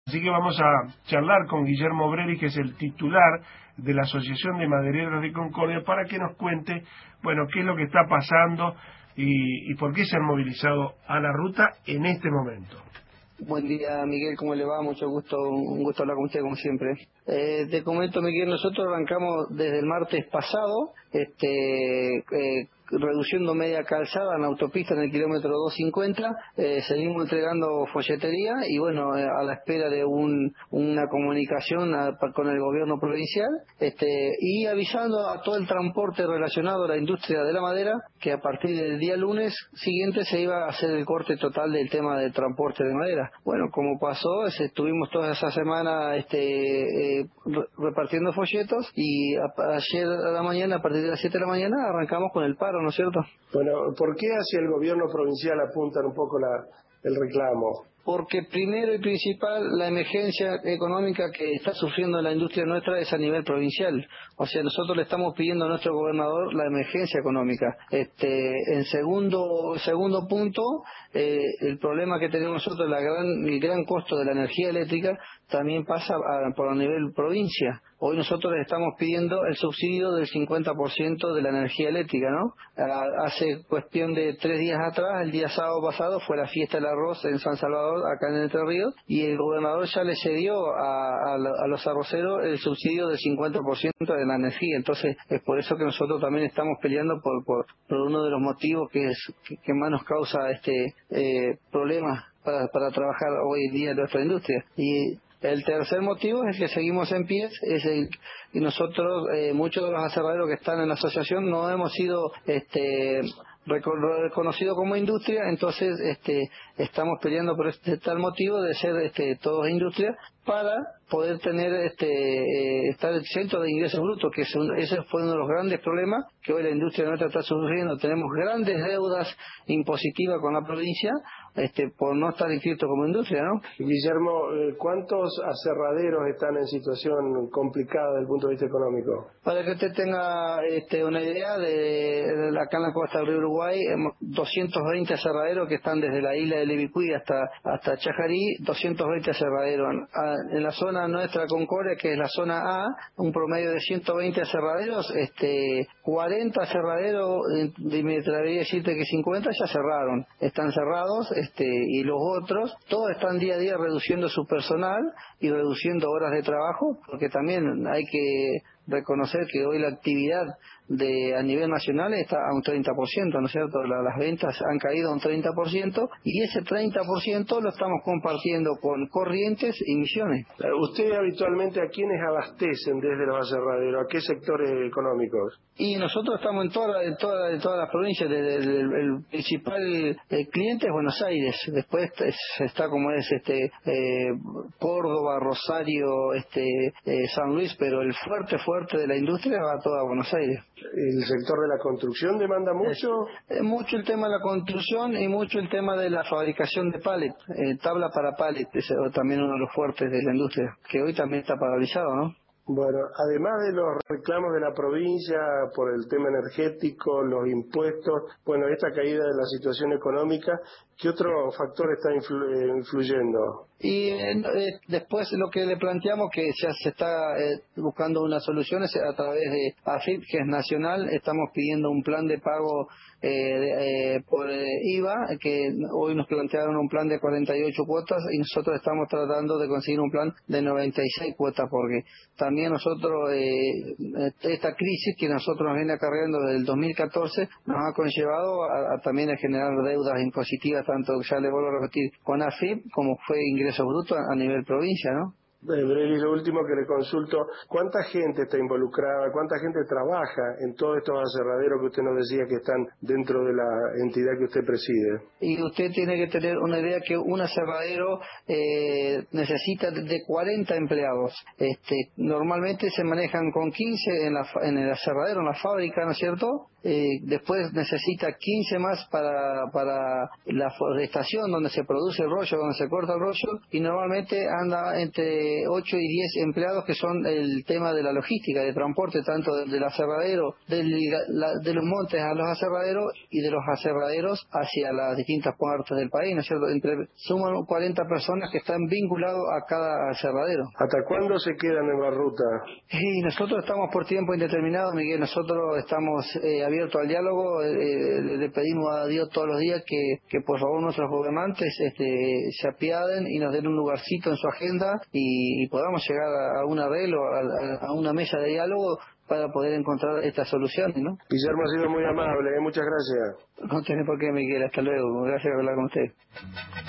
Así que vamos a charlar con Guillermo Breri, que es el titular de la Asociación de Madereros de Concordia, para que nos cuente, bueno, qué es lo que está pasando y por qué se han movilizado a la ruta en este momento. Buen día, Miguel, ¿cómo le va? Mucho gusto, un gusto hablar con usted como siempre. Te comento, Miguel, nosotros arrancamos desde el martes pasado, reduciendo media calzada en la autopista en el kilómetro 250, seguimos entregando folletería y bueno, a la espera de una comunicación con el gobierno provincial, y avisando a todo el transporte relacionado a la industria de la madera que a partir del día lunes siguiente se iba a hacer el corte total del tema del transporte de madera. Bueno, como pasó, estuvimos toda esa semana repartiendo folletos y ayer a la mañana, a partir de las 7 de la mañana, arrancamos con el paro, ¿no es cierto? Bueno, ¿por qué hacia el gobierno provincial apuntan un poco el reclamo? Porque primero y principal, la emergencia económica que está sufriendo la industria nuestra es a nivel provincial. O sea, nosotros le estamos pidiendo a nuestro gobernador la emergencia económica. En segundo punto, el problema que tenemos nosotros, el gran costo de la energía eléctrica, también pasa por a nivel provincia. Hoy nosotros le estamos pidiendo el subsidio del 50% de la energía eléctrica, ¿no? Hace cuestión de 3 días atrás, el día sábado pasado, fue la fiesta del arroz en San Salvador, acá en Entre Ríos, y el gobernador ya le cedió a los arroceros el subsidio del 50% de la energía. Entonces, es por eso que nosotros también estamos peleando por uno de los motivos que más nos causa problemas para trabajar hoy en día en nuestra industria. Y el tercer motivo es que seguimos en pie, y nosotros, muchos de los aserraderos que están en la asociación, no hemos sido reconocido como industria, entonces estamos peleando por tal motivo de ser todos industria para poder tener estar exento de ingresos brutos, que ese fue uno de los grandes problemas que hoy la industria nuestra está sufriendo. Tenemos grandes deudas impositivas con la provincia por no estar inscrito como industria, ¿no? Guillermo, ¿cuántos aserraderos están en situación complicada desde el punto de vista económico? Para que usted tenga una idea, acá en la costa del río Uruguay, 220 aserraderos que están desde la isla de Levicuy hasta Chajarí, 220 aserraderos. En la zona nuestra Concordia, que es la zona A, un promedio de 120 aserraderos, 40 aserraderos, me atrevería a decirte que 50 ya cerraron, están cerrados, y los otros, todos están día a día reduciendo su personal y reduciendo horas de trabajo, porque también hay que reconocer que hoy la actividad a nivel nacional está a un 30%, ¿no es cierto? Las ventas han caído a un 30% y ese 30% lo estamos compartiendo con Corrientes y Misiones. ¿Usted habitualmente a quiénes abastecen desde los aserraderos? ¿A qué sectores económicos? Y nosotros estamos en todas las provincias. El principal cliente es Buenos Aires, después está como es Córdoba, Rosario, San Luis, pero el fuerte de la industria va todo a Buenos Aires. ¿El sector de la construcción demanda mucho? Mucho el tema de la construcción y mucho el tema de la fabricación de pallet, tabla para pallet, es también uno de los fuertes de la industria, que hoy también está paralizado, ¿no? Bueno, además de los reclamos de la provincia por el tema energético, los impuestos, bueno, esta caída de la situación económica, ¿qué otro factor está influyendo? Y después lo que le planteamos, que ya se está buscando unas soluciones a través de AFIP, que es nacional. Estamos pidiendo un plan de pago por IVA, que hoy nos plantearon un plan de 48 cuotas y nosotros estamos tratando de conseguir un plan de 96 cuotas, porque también nosotros, esta crisis que nosotros nos viene acarreando desde el 2014, nos ha conllevado también a generar deudas impositivas, tanto, ya le vuelvo a repetir, con AFIP como fue ingresos brutos a nivel provincia, ¿no? Breli, lo último que le consulto, ¿cuánta gente está involucrada, cuánta gente trabaja en todos estos aserraderos que usted nos decía que están dentro de la entidad que usted preside? Y usted tiene que tener una idea que un aserradero necesita de 40 empleados. Normalmente se manejan con 15 en el aserradero, en la fábrica, ¿no es cierto? después necesita 15 más para la forestación donde se produce el rollo, donde se corta el rollo, y normalmente anda entre 8 y 10 empleados, que son el tema de la logística, de transporte, tanto del aserradero, de los montes a los aserraderos y de los aserraderos hacia las distintas partes del país, ¿no es cierto? Suman 40 personas que están vinculados a cada aserradero. ¿Hasta cuándo se quedan en la ruta? Y nosotros estamos por tiempo indeterminado, Miguel. Nosotros estamos abiertos al diálogo. Le pedimos a Dios todos los días que por favor nuestros gobernantes se apiaden y nos den un lugarcito en su agenda y podamos llegar a un arreglo, a una mesa de diálogo para poder encontrar estas soluciones, ¿no? Guillermo ha sido muy amable, muchas gracias. No tiene por qué, Miguel. Hasta luego. Gracias por hablar con usted.